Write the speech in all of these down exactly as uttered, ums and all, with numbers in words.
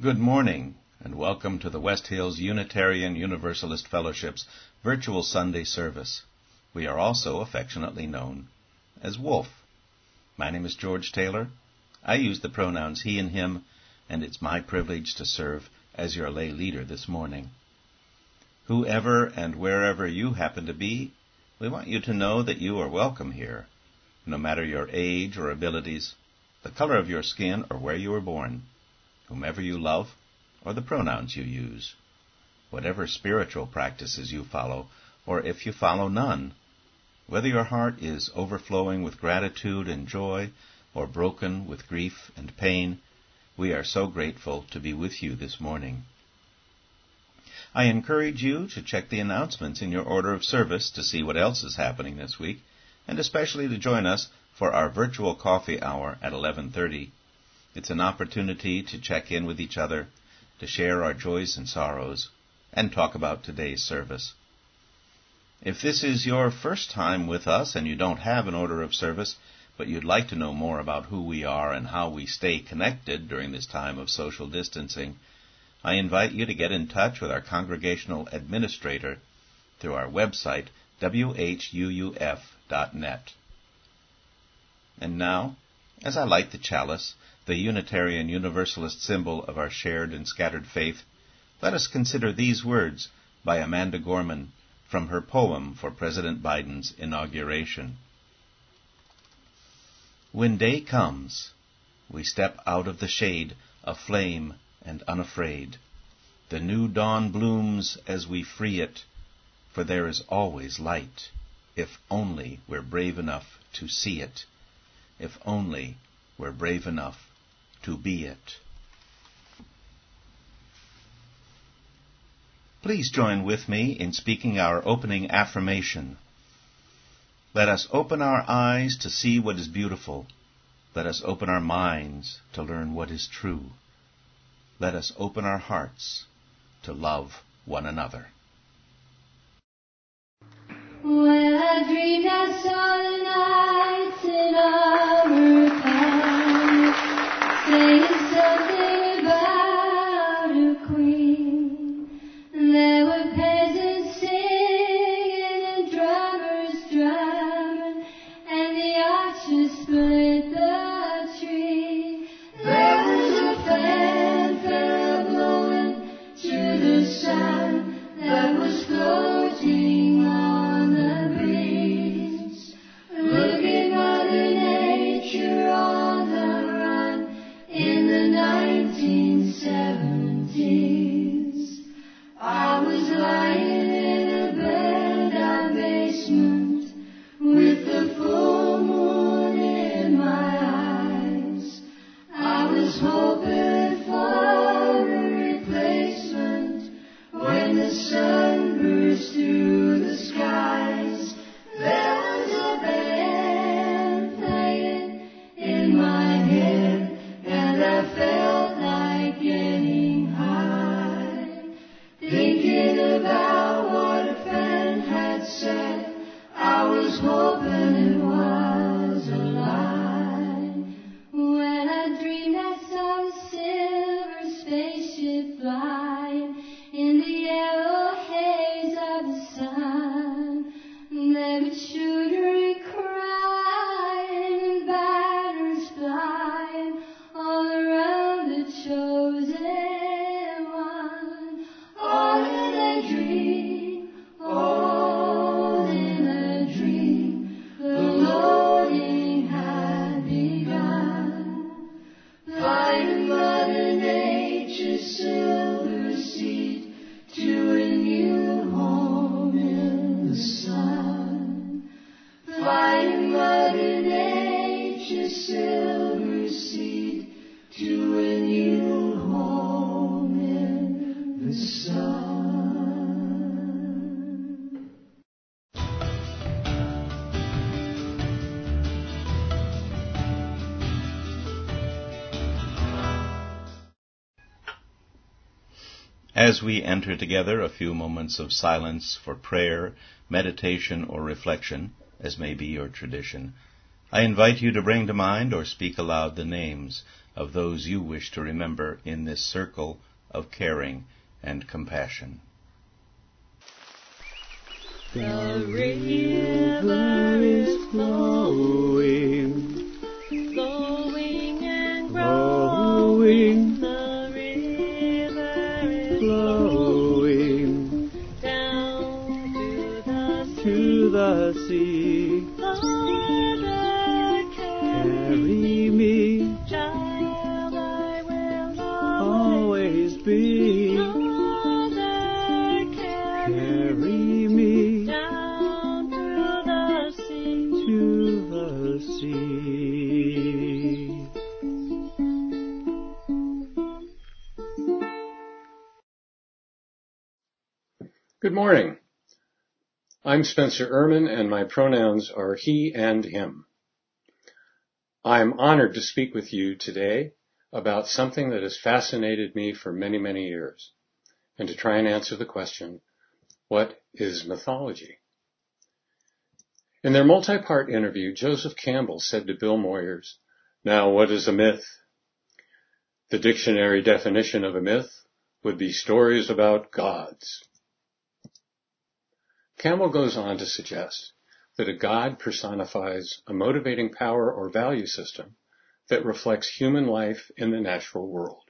Good morning, and welcome to the West Hills Unitarian Universalist Fellowship's virtual Sunday service. We are also affectionately known as Wolf. My name is George Taylor. I use the pronouns he and him, and it's my privilege to serve as your lay leader this morning. Whoever and wherever you happen to be, we want you to know that you are welcome here, no matter your age or abilities, the color of your skin, or where you were born, whomever you love, or the pronouns you use, whatever spiritual practices you follow, or if you follow none, whether your heart is overflowing with gratitude and joy, or broken with grief and pain, we are so grateful to be with you this morning. I encourage you to check the announcements in your order of service to see what else is happening this week, and especially to join us for our virtual coffee hour at eleven thirty. It's an opportunity to check in with each other, to share our joys and sorrows, and talk about today's service. If this is your first time with us and you don't have an order of service, but you'd like to know more about who we are and how we stay connected during this time of social distancing, I invite you to get in touch with our congregational administrator through our website, w h u u f dot net. And now, as I light the chalice, the Unitarian Universalist symbol of our shared and scattered faith, let us consider these words by Amanda Gorman from her poem for President Biden's inauguration. When day comes, we step out of the shade, aflame and unafraid. The new dawn blooms as we free it, for there is always light, if only we're brave enough to see it, if only we're brave enough to be it. Please join with me in speaking our opening affirmation. Let us open our eyes to see what is beautiful. Let us open our minds to learn what is true. Let us open our hearts to love one another. When I dreamed I saw the knights in armor come, saying something about a queen. There were peasants singing and drummers drumming, and the archers split the tree. There was a fanfare blowing to the sun that was floating on the breeze. Look at Mother Nature on the run in the nineteen seventies. I was lying in a burned-out basement with the full moon in my eyes. I was hoping for a replacement when the sun burst through the skies. There was a band playing in my head, and I felt like getting high, thinking about what a friend had said. I was hoping it was a lie. When I dreamed I saw a silver spaceship flying in the yellow haze of the sun. There was shooting, crying, and banners flying all around the chosen one. All in a dream, all in a dream, the loading had begun. Flying Mother Nature's silver seed to a new home in the sun. Flying Mother Nature's silver seed to a new home in the sun. As we enter together a few moments of silence for prayer, meditation, or reflection, as may be your tradition, I invite you to bring to mind or speak aloud the names of those you wish to remember in this circle of caring and compassion. The river is flowing, flowing and growing. The river is flowing down to the sea. To the sea. Father, carry me, child, I will always be. Father, carry me down to the sea. To the sea. Good morning. I'm Spencer Ehrman, and my pronouns are he and him. I'm honored to speak with you today about something that has fascinated me for many, many years, and to try and answer the question, what is mythology? In their multi-part interview, Joseph Campbell said to Bill Moyers, "Now, what is a myth?" The dictionary definition of a myth would be stories about gods. Campbell goes on to suggest that a god personifies a motivating power or value system that reflects human life in the natural world.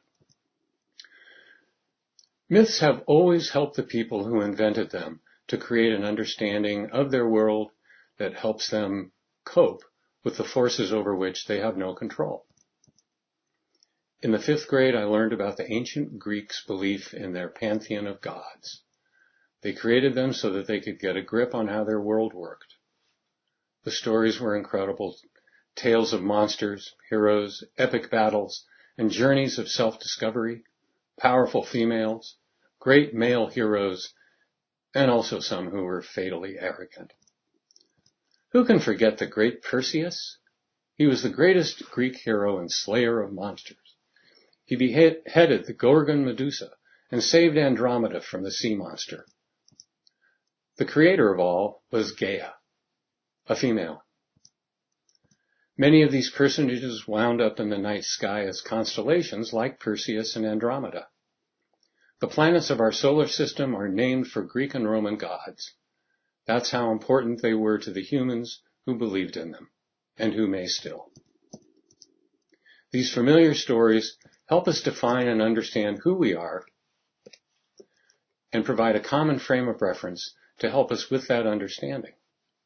Myths have always helped the people who invented them to create an understanding of their world that helps them cope with the forces over which they have no control. In the fifth grade, I learned about the ancient Greeks' belief in their pantheon of gods. They created them so that they could get a grip on how their world worked. The stories were incredible. Tales of monsters, heroes, epic battles, and journeys of self-discovery, powerful females, great male heroes, and also some who were fatally arrogant. Who can forget the great Perseus? He was the greatest Greek hero and slayer of monsters. He beheaded the Gorgon Medusa and saved Andromeda from the sea monster. The creator of all was Gaia, a female. Many of these personages wound up in the night sky as constellations like Perseus and Andromeda. The planets of our solar system are named for Greek and Roman gods. That's how important they were to the humans who believed in them, and who may still. These familiar stories help us define and understand who we are and provide a common frame of reference to help us with that understanding.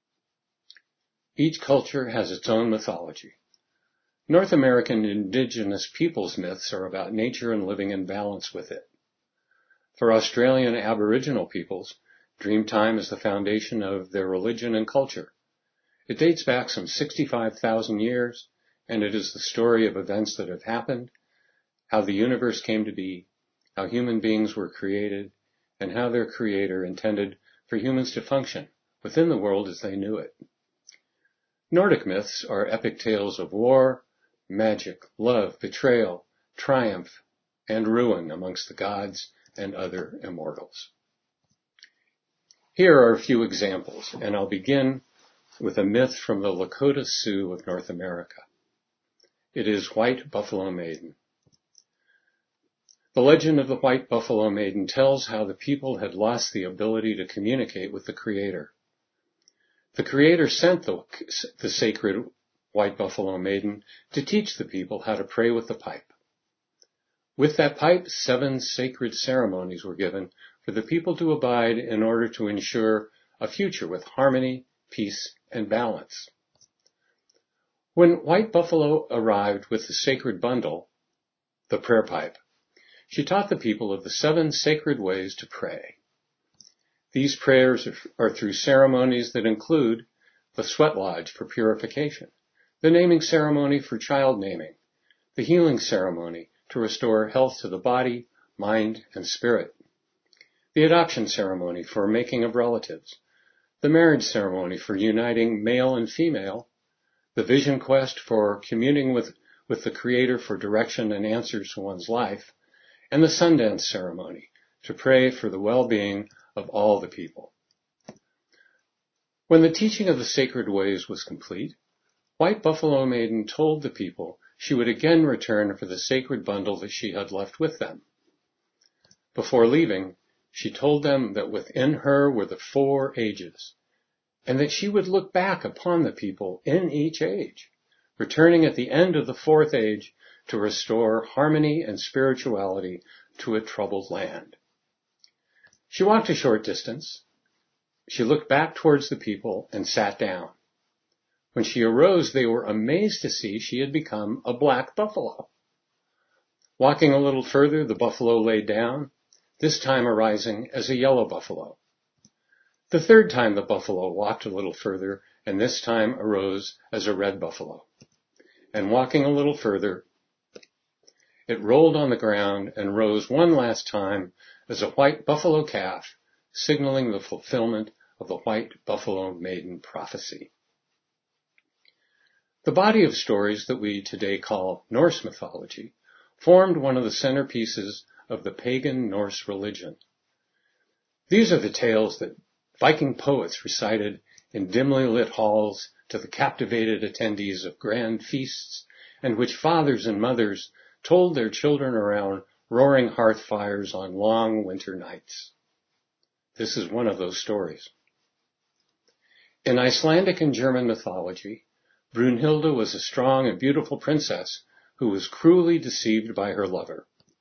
Each culture has its own mythology. North American indigenous peoples' myths are about nature and living in balance with it. For Australian Aboriginal peoples, Dreamtime is the foundation of their religion and culture. It dates back some sixty-five thousand years, and it is the story of events that have happened, how the universe came to be, how human beings were created, and how their creator intended for humans to function within the world as they knew it. Nordic myths are epic tales of war, magic, love, betrayal, triumph, and ruin amongst the gods and other immortals. Here are a few examples, and I'll begin with a myth from the Lakota Sioux of North America. It is White Buffalo Maiden. The legend of the White Buffalo Maiden tells how the people had lost the ability to communicate with the Creator. The Creator sent the, the sacred White Buffalo Maiden to teach the people how to pray with the pipe. With that pipe, seven sacred ceremonies were given for the people to abide in order to ensure a future with harmony, peace, and balance. When White Buffalo arrived with the sacred bundle, the prayer pipe, she taught the people of the seven sacred ways to pray. These prayers are through ceremonies that include the sweat lodge for purification, the naming ceremony for child naming, the healing ceremony to restore health to the body, mind, and spirit, the adoption ceremony for making of relatives, the marriage ceremony for uniting male and female, the vision quest for communing with, with the Creator for direction and answers to one's life, and the Sundance ceremony to pray for the well-being of all the people. When the teaching of the sacred ways was complete, White Buffalo Maiden told the people she would again return for the sacred bundle that she had left with them. Before leaving, she told them that within her were the four ages, and that she would look back upon the people in each age, returning at the end of the fourth age to restore harmony and spirituality to a troubled land. She walked a short distance. She looked back towards the people and sat down. When she arose, they were amazed to see she had become a black buffalo. Walking a little further, the buffalo lay down, this time arising as a yellow buffalo. The third time the buffalo walked a little further, and this time arose as a red buffalo. And walking a little further, it rolled on the ground and rose one last time as a white buffalo calf, signaling the fulfillment of the white buffalo maiden prophecy. The body of stories that we today call Norse mythology formed one of the centerpieces of the pagan Norse religion. These are the tales that Viking poets recited in dimly lit halls to the captivated attendees of grand feasts, and which fathers and mothers told their children around roaring hearth fires on long winter nights. This is one of those stories. In Icelandic and German mythology, Brunhilde was a strong and beautiful princess who was cruelly deceived by her lover.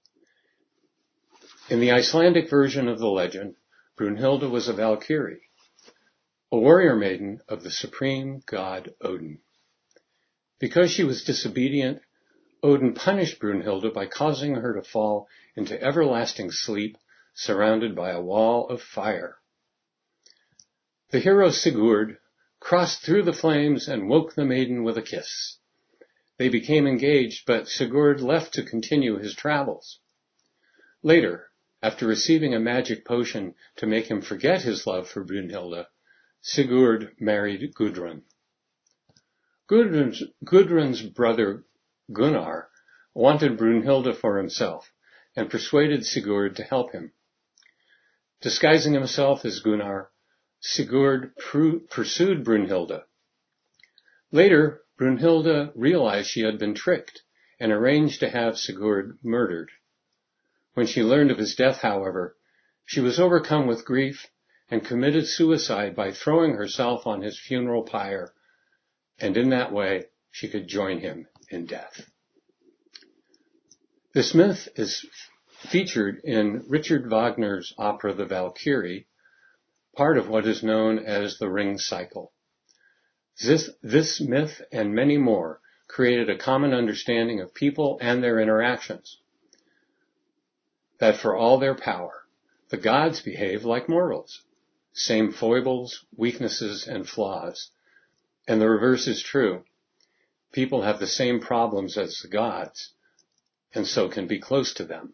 In the Icelandic version of the legend, Brunhilde was a Valkyrie, a warrior maiden of the supreme god Odin. Because she was disobedient, Odin punished Brunhilde by causing her to fall into everlasting sleep surrounded by a wall of fire. The hero Sigurd crossed through the flames and woke the maiden with a kiss. They became engaged, but Sigurd left to continue his travels. Later, after receiving a magic potion to make him forget his love for Brunhilde, Sigurd married Gudrun. Gudrun's, Gudrun's brother Gunnar wanted Brunhilde for himself and persuaded Sigurd to help him. Disguising himself as Gunnar, Sigurd pursued Brunhilde. Later, Brunhilde realized she had been tricked and arranged to have Sigurd murdered. When she learned of his death, however, she was overcome with grief and committed suicide by throwing herself on his funeral pyre, and in that way she could join him in death. This myth is featured in Richard Wagner's opera The Valkyrie, part of what is known as the Ring Cycle. This, this myth and many more created a common understanding of people and their interactions. That for all their power, the gods behave like mortals, same foibles, weaknesses, and flaws. And the reverse is true. People have the same problems as the gods, and so can be close to them.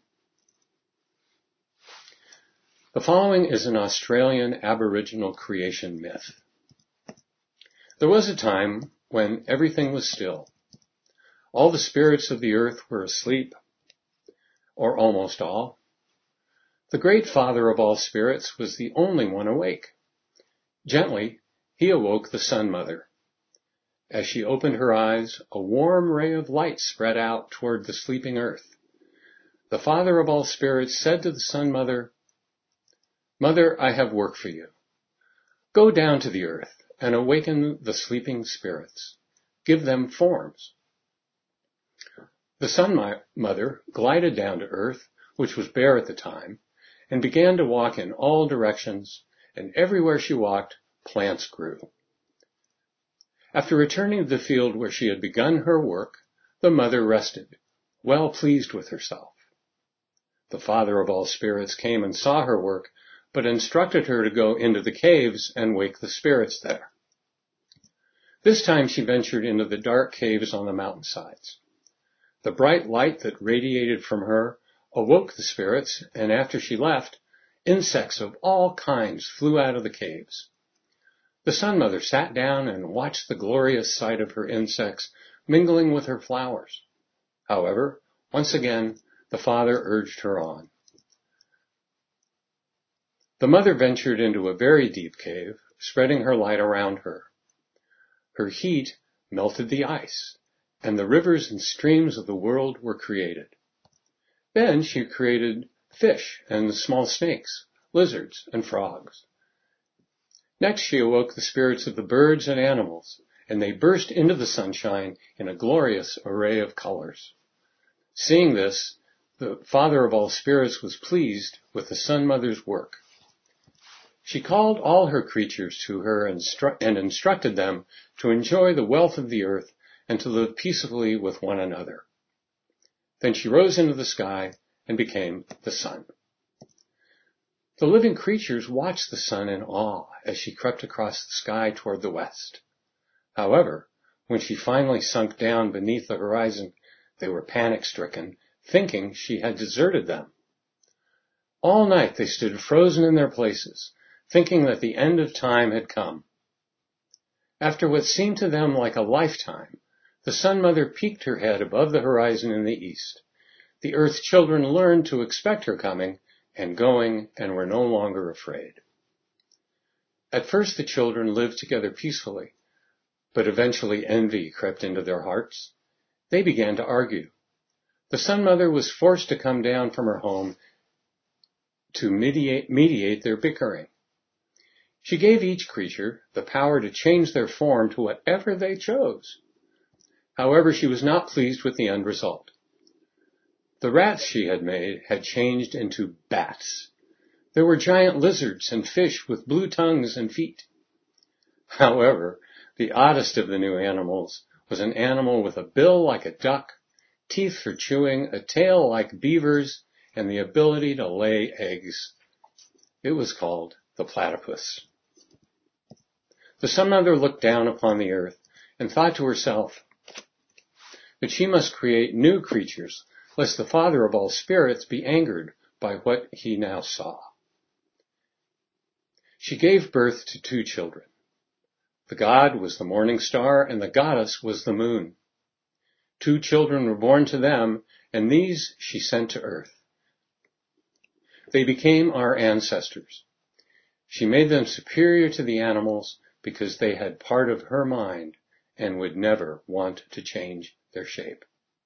The following is an Australian Aboriginal creation myth. There was a time when everything was still. All the spirits of the earth were asleep, or almost all. The great father of all spirits was the only one awake. Gently, he awoke the Sun Mother. As she opened her eyes, a warm ray of light spread out toward the sleeping earth. The father of all spirits said to the Sun Mother, "Mother, I have work for you. Go down to the earth and awaken the sleeping spirits. Give them forms." The Sun Mother glided down to earth, which was bare at the time, and began to walk in all directions, and everywhere she walked, plants grew. After returning to the field where she had begun her work, the mother rested, well pleased with herself. The father of all spirits came and saw her work, but instructed her to go into the caves and wake the spirits there. This time she ventured into the dark caves on the mountainsides. The bright light that radiated from her awoke the spirits, and after she left, insects of all kinds flew out of the caves. The Sun Mother sat down and watched the glorious sight of her insects mingling with her flowers. However, once again, the father urged her on. The mother ventured into a very deep cave, spreading her light around her. Her heat melted the ice, and the rivers and streams of the world were created. Then she created fish and small snakes, lizards and frogs. Next she awoke the spirits of the birds and animals, and they burst into the sunshine in a glorious array of colors. Seeing this, the Father of all spirits was pleased with the Sun Mother's work. She called all her creatures to her and, instru- and instructed them to enjoy the wealth of the earth and to live peaceably with one another. Then she rose into the sky and became the sun. The living creatures watched the sun in awe as she crept across the sky toward the west. However, when she finally sunk down beneath the horizon, they were panic-stricken, thinking she had deserted them. All night they stood frozen in their places, thinking that the end of time had come. After what seemed to them like a lifetime, the Sun Mother peeked her head above the horizon in the east. The Earth children learned to expect her coming and going and were no longer afraid. At first the children lived together peacefully, but eventually envy crept into their hearts. They began to argue. The Sun Mother was forced to come down from her home to mediate, mediate their bickering. She gave each creature the power to change their form to whatever they chose. However, she was not pleased with the end result. The rats she had made had changed into bats. There were giant lizards and fish with blue tongues and feet. However, the oddest of the new animals was an animal with a bill like a duck, teeth for chewing, a tail like beavers, and the ability to lay eggs. It was called the platypus. The Sun Mother looked down upon the earth and thought to herself that she must create new creatures, lest the Father of all spirits be angered by what he now saw. She gave birth to two children. The god was the morning star, and the goddess was the moon. Two children were born to them, and these she sent to earth. They became our ancestors. She made them superior to the animals because they had part of her mind and would never want to change their shape.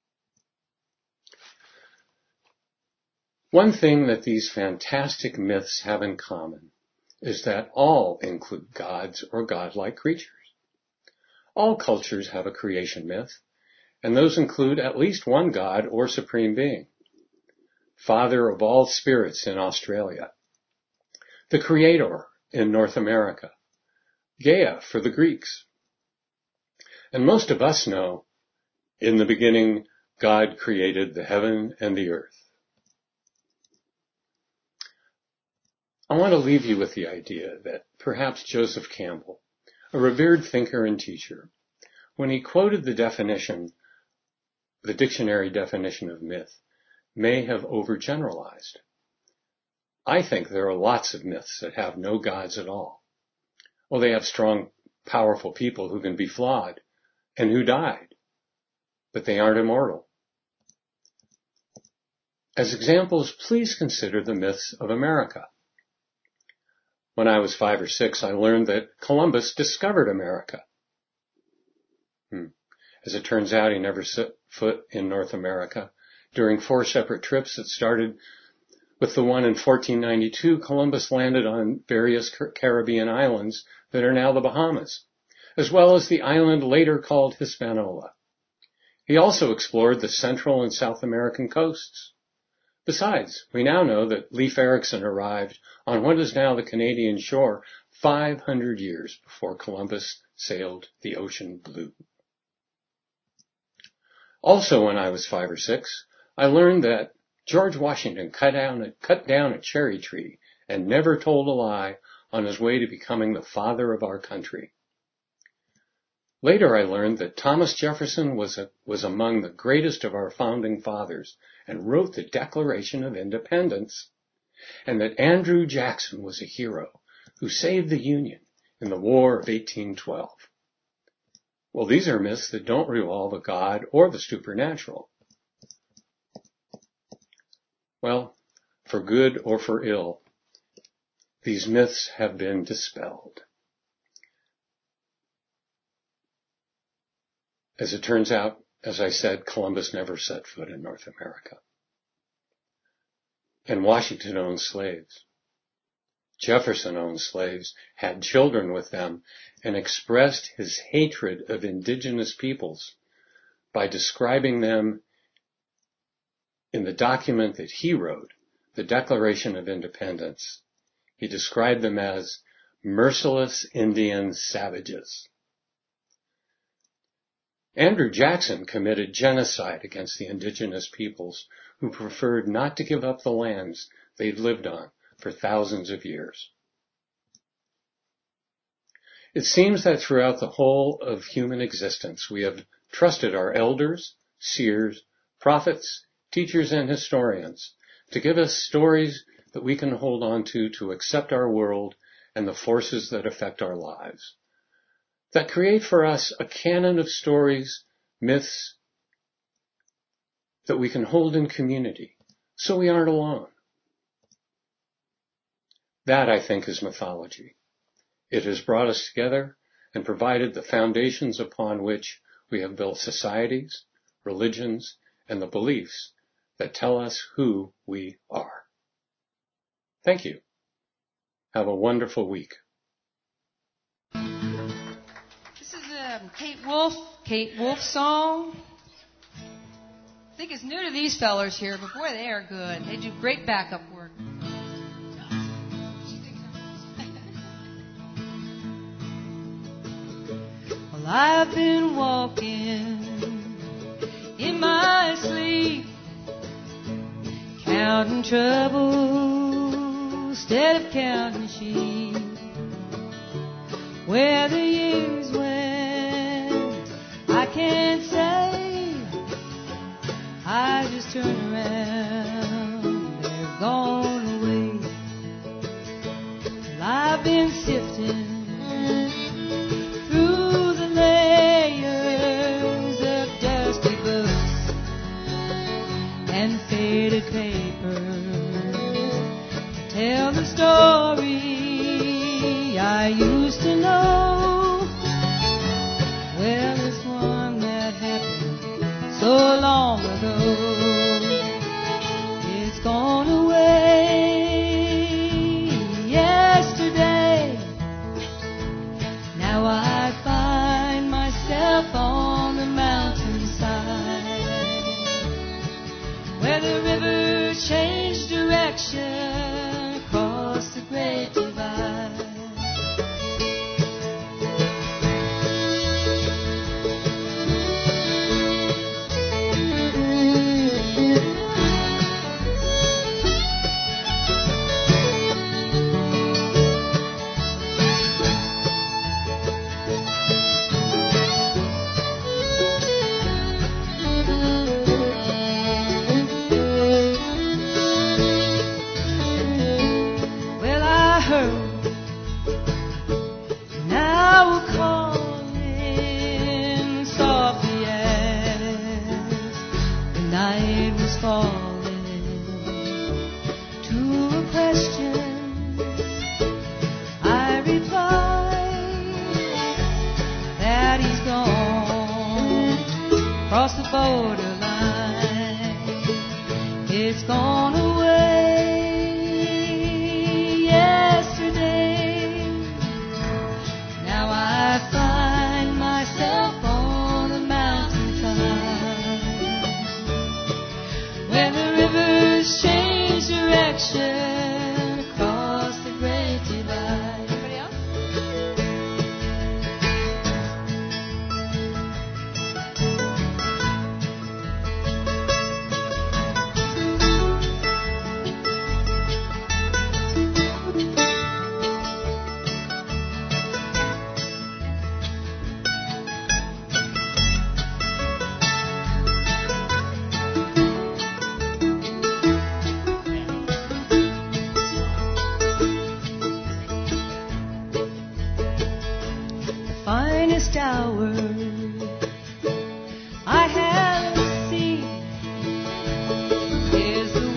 One thing that these fantastic myths have in common is that all include gods or godlike creatures. All cultures have a creation myth, and those include at least one god or supreme being. Father of all spirits in Australia, the Creator in North America, Gaia for the Greeks. And most of us know, in the beginning, God created the heaven and the earth. I want to leave you with the idea that perhaps Joseph Campbell, a revered thinker and teacher, when he quoted the definition, the dictionary definition of myth, may have overgeneralized. I think there are lots of myths that have no gods at all. Well, they have strong, powerful people who can be flawed and who died, but they aren't immortal. As examples, please consider the myths of America. When I was five or six, I learned that Columbus discovered America. Hmm. As it turns out, he never set foot in North America. During four separate trips that started with the one in fourteen ninety-two, Columbus landed on various Caribbean islands that are now the Bahamas, as well as the island later called Hispaniola. He also explored the Central and South American coasts. Besides, we now know that Leif Erikson arrived on what is now the Canadian shore five hundred years before Columbus sailed the ocean blue. Also, when I was five or six, I learned that George Washington cut down a, cut down a cherry tree and never told a lie on his way to becoming the father of our country. Later I learned that Thomas Jefferson was, a, was among the greatest of our founding fathers and wrote the Declaration of Independence, and that Andrew Jackson was a hero who saved the Union in the War of eighteen twelve. Well, these are myths that don't revolve a god or the supernatural. Well, for good or for ill, these myths have been dispelled. As it turns out, As I said, Columbus never set foot in North America. And Washington owned slaves. Jefferson owned slaves, had children with them, and expressed his hatred of indigenous peoples by describing them in the document that he wrote, the Declaration of Independence. He described them as merciless Indian savages. Andrew Jackson committed genocide against the indigenous peoples who preferred not to give up the lands they'd lived on for thousands of years. It seems that throughout the whole of human existence, we have trusted our elders, seers, prophets, teachers, and historians to give us stories that we can hold on to to accept our world and the forces that affect our lives, that create for us a canon of stories, myths, that we can hold in community, so we aren't alone. That, I think, is mythology. It has brought us together and provided the foundations upon which we have built societies, religions, and the beliefs that tell us who we are. Thank you. Have a wonderful week. This is a Kate Wolf, Kate Wolf song. I think it's new to these fellers here, but boy, they are good. They do great backup work. Well, I've been walking in my sleep, counting trouble instead of counting sheep. Where the years went, I can't say. I just turn around, they're gone away. Well, I've been sifting through the layers of dusty books and faded paper to tell the story I used to know. Well, it's one that happened so long ago. It's gone away yesterday. Now I find myself on the mountainside, where the river changed direction across the great divide. Borderline, it's gone away yesterday. Now I find myself on a mountainside, where the rivers change direction across the great divide. Everybody else? Finest hour I have seen is the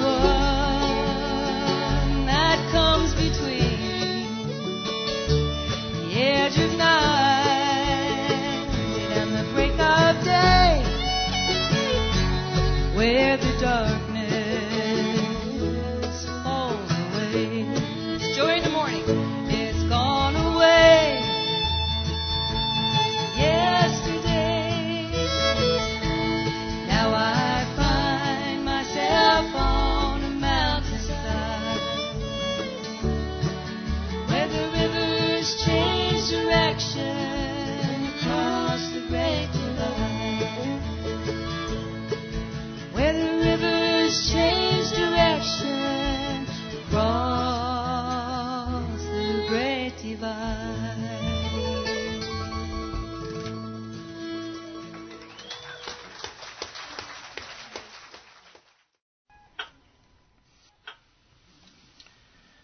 one that comes between the edge of night and the break of day.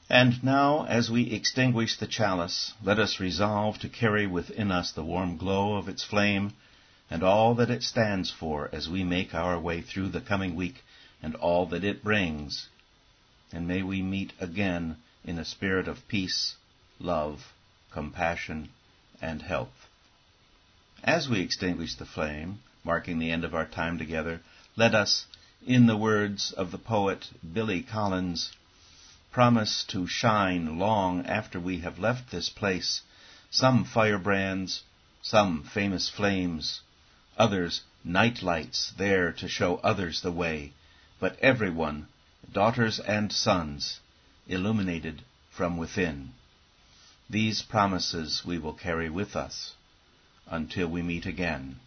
And now, as we extinguish the chalice, let us resolve to carry within us the warm glow of its flame and all that it stands for as we make our way through the coming week and all that it brings. And may we meet again in a spirit of peace, love, compassion, and health. As we extinguish the flame, marking the end of our time together, let us, in the words of the poet Billy Collins, promise to shine long after we have left this place, some firebrands, some famous flames, others night lights there to show others the way, but everyone, daughters and sons, illuminated from within. These promises we will carry with us until we meet again.